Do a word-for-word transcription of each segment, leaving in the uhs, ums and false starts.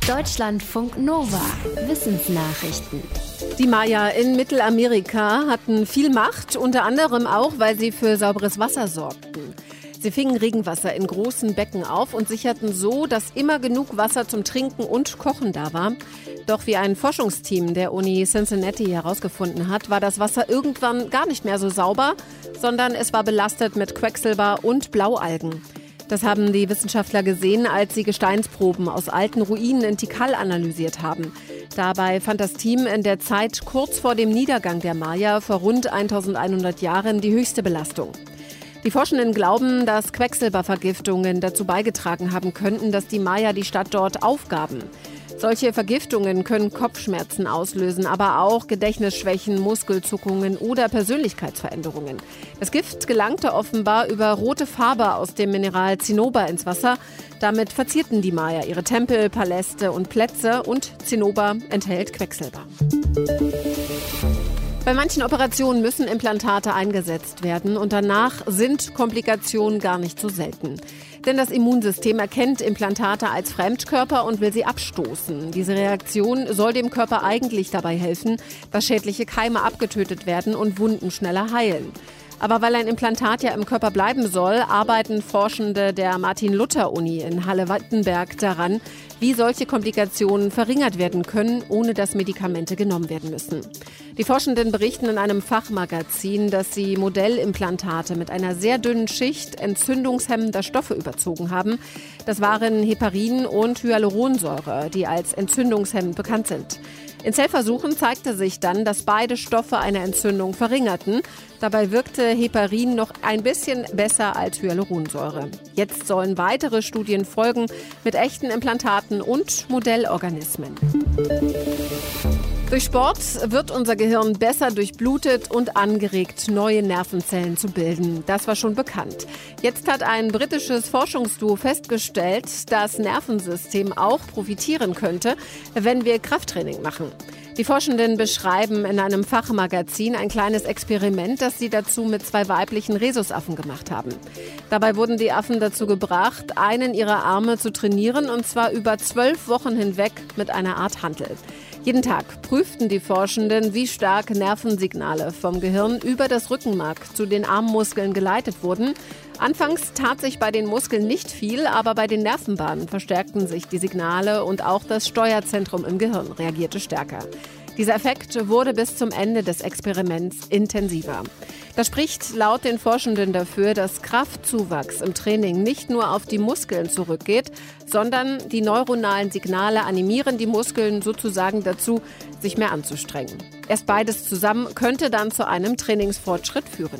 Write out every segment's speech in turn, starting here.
Deutschlandfunk Nova. Wissensnachrichten. Die Maya in Mittelamerika hatten viel Macht, unter anderem auch, weil sie für sauberes Wasser sorgten. Sie fingen Regenwasser in großen Becken auf und sicherten so, dass immer genug Wasser zum Trinken und Kochen da war. Doch wie ein Forschungsteam der Uni Cincinnati herausgefunden hat, war das Wasser irgendwann gar nicht mehr so sauber, sondern es war belastet mit Quecksilber und Blaualgen. Das haben die Wissenschaftler gesehen, als sie Gesteinsproben aus alten Ruinen in Tikal analysiert haben. Dabei fand das Team in der Zeit kurz vor dem Niedergang der Maya vor rund eintausendeinhundert Jahren die höchste Belastung. Die Forschenden glauben, dass Quecksilbervergiftungen dazu beigetragen haben könnten, dass die Maya die Stadt dort aufgaben. Solche Vergiftungen können Kopfschmerzen auslösen, aber auch Gedächtnisschwächen, Muskelzuckungen oder Persönlichkeitsveränderungen. Das Gift gelangte offenbar über rote Farbe aus dem Mineral Zinnober ins Wasser. Damit verzierten die Maya ihre Tempel, Paläste und Plätze, und Zinnober enthält Quecksilber. Bei manchen Operationen müssen Implantate eingesetzt werden und danach sind Komplikationen gar nicht so selten. Denn das Immunsystem erkennt Implantate als Fremdkörper und will sie abstoßen. Diese Reaktion soll dem Körper eigentlich dabei helfen, dass schädliche Keime abgetötet werden und Wunden schneller heilen. Aber weil ein Implantat ja im Körper bleiben soll, arbeiten Forschende der Martin-Luther-Uni in Halle-Wittenberg daran, wie solche Komplikationen verringert werden können, ohne dass Medikamente genommen werden müssen. Die Forschenden berichten in einem Fachmagazin, dass sie Modellimplantate mit einer sehr dünnen Schicht entzündungshemmender Stoffe überzogen haben. Das waren Heparin und Hyaluronsäure, die als entzündungshemmend bekannt sind. In Zellversuchen zeigte sich dann, dass beide Stoffe eine Entzündung verringerten. Dabei wirkte Heparin noch ein bisschen besser als Hyaluronsäure. Jetzt sollen weitere Studien folgen mit echten Implantaten und Modellorganismen. Durch Sport wird unser Gehirn besser durchblutet und angeregt, neue Nervenzellen zu bilden. Das war schon bekannt. Jetzt hat ein britisches Forschungsduo festgestellt, dass das Nervensystem auch profitieren könnte, wenn wir Krafttraining machen. Die Forschenden beschreiben in einem Fachmagazin ein kleines Experiment, das sie dazu mit zwei weiblichen Rhesusaffen gemacht haben. Dabei wurden die Affen dazu gebracht, einen ihrer Arme zu trainieren, und zwar über zwölf Wochen hinweg mit einer Art Hantel. Jeden Tag prüften die Forschenden, wie stark Nervensignale vom Gehirn über das Rückenmark zu den Armmuskeln geleitet wurden. Anfangs tat sich bei den Muskeln nicht viel, aber bei den Nervenbahnen verstärkten sich die Signale und auch das Steuerzentrum im Gehirn reagierte stärker. Dieser Effekt wurde bis zum Ende des Experiments intensiver. Das spricht laut den Forschenden dafür, dass Kraftzuwachs im Training nicht nur auf die Muskeln zurückgeht, sondern die neuronalen Signale animieren die Muskeln sozusagen dazu, sich mehr anzustrengen. Erst beides zusammen könnte dann zu einem Trainingsfortschritt führen.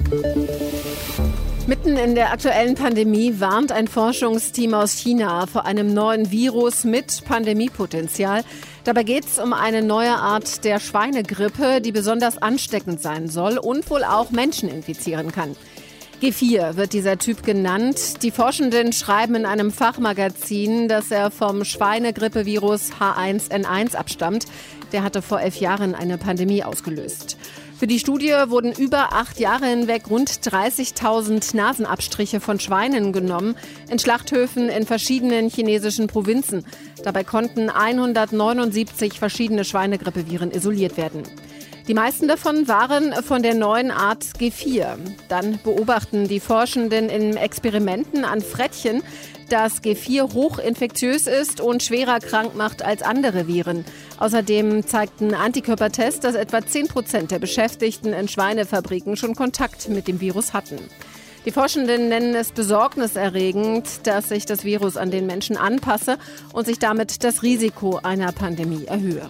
Mitten in der aktuellen Pandemie warnt ein Forschungsteam aus China vor einem neuen Virus mit Pandemiepotenzial. Dabei geht es um eine neue Art der Schweinegrippe, die besonders ansteckend sein soll und wohl auch Menschen infizieren kann. G vier wird dieser Typ genannt. Die Forschenden schreiben in einem Fachmagazin, dass er vom Schweinegrippevirus H eins N eins abstammt. Der hatte vor elf Jahren eine Pandemie ausgelöst. Für die Studie wurden über acht Jahre hinweg rund dreißigtausend Nasenabstriche von Schweinen genommen, in Schlachthöfen in verschiedenen chinesischen Provinzen. Dabei konnten hundertneunundsiebzig verschiedene Schweinegrippeviren isoliert werden. Die meisten davon waren von der neuen Art G vier. Dann beobachten die Forschenden in Experimenten an Frettchen, dass G vier hochinfektiös ist und schwerer krank macht als andere Viren. Außerdem zeigten Antikörpertests, dass etwa zehn Prozent der Beschäftigten in Schweinefabriken schon Kontakt mit dem Virus hatten. Die Forschenden nennen es besorgniserregend, dass sich das Virus an den Menschen anpasse und sich damit das Risiko einer Pandemie erhöhe.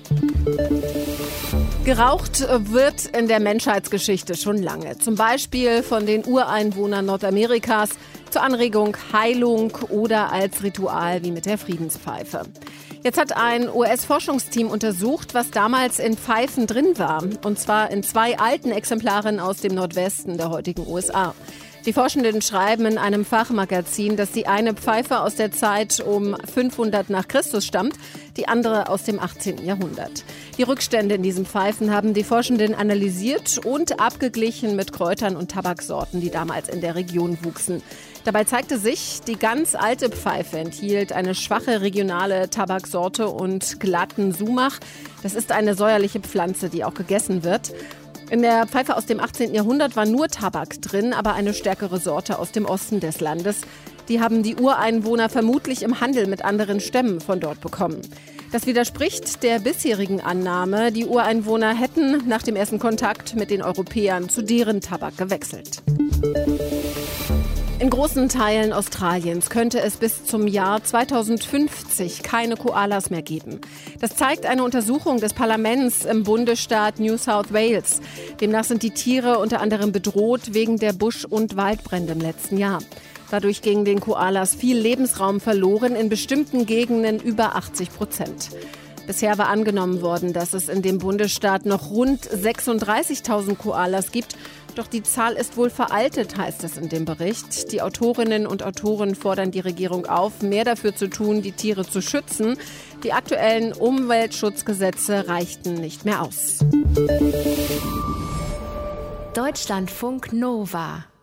Geraucht wird in der Menschheitsgeschichte schon lange. Zum Beispiel von den Ureinwohnern Nordamerikas zur Anregung, Heilung oder als Ritual wie mit der Friedenspfeife. Jetzt hat ein U S-Forschungsteam untersucht, was damals in Pfeifen drin war. Und zwar in zwei alten Exemplaren aus dem Nordwesten der heutigen U S A. Die Forschenden schreiben in einem Fachmagazin, dass die eine Pfeife aus der Zeit um fünfhundert nach Christus stammt, die andere aus dem achtzehnten Jahrhundert. Die Rückstände in diesen Pfeifen haben die Forschenden analysiert und abgeglichen mit Kräutern und Tabaksorten, die damals in der Region wuchsen. Dabei zeigte sich, die ganz alte Pfeife enthielt eine schwache regionale Tabaksorte und glatten Sumach. Das ist eine säuerliche Pflanze, die auch gegessen wird. In der Pfeife aus dem achtzehnten Jahrhundert war nur Tabak drin, aber eine stärkere Sorte aus dem Osten des Landes. Die haben die Ureinwohner vermutlich im Handel mit anderen Stämmen von dort bekommen. Das widerspricht der bisherigen Annahme, die Ureinwohner hätten nach dem ersten Kontakt mit den Europäern zu deren Tabak gewechselt. In großen Teilen Australiens könnte es bis zum Jahr zweitausendfünfzig keine Koalas mehr geben. Das zeigt eine Untersuchung des Parlaments im Bundesstaat New South Wales. Demnach sind die Tiere unter anderem bedroht wegen der Busch- und Waldbrände im letzten Jahr. Dadurch ging den Koalas viel Lebensraum verloren, in bestimmten Gegenden über achtzig Prozent. Bisher war angenommen worden, dass es in dem Bundesstaat noch rund sechsunddreißigtausend Koalas gibt. Doch die Zahl ist wohl veraltet, heißt es in dem Bericht. Die Autorinnen und Autoren fordern die Regierung auf, mehr dafür zu tun, die Tiere zu schützen. Die aktuellen Umweltschutzgesetze reichten nicht mehr aus. Deutschlandfunk Nova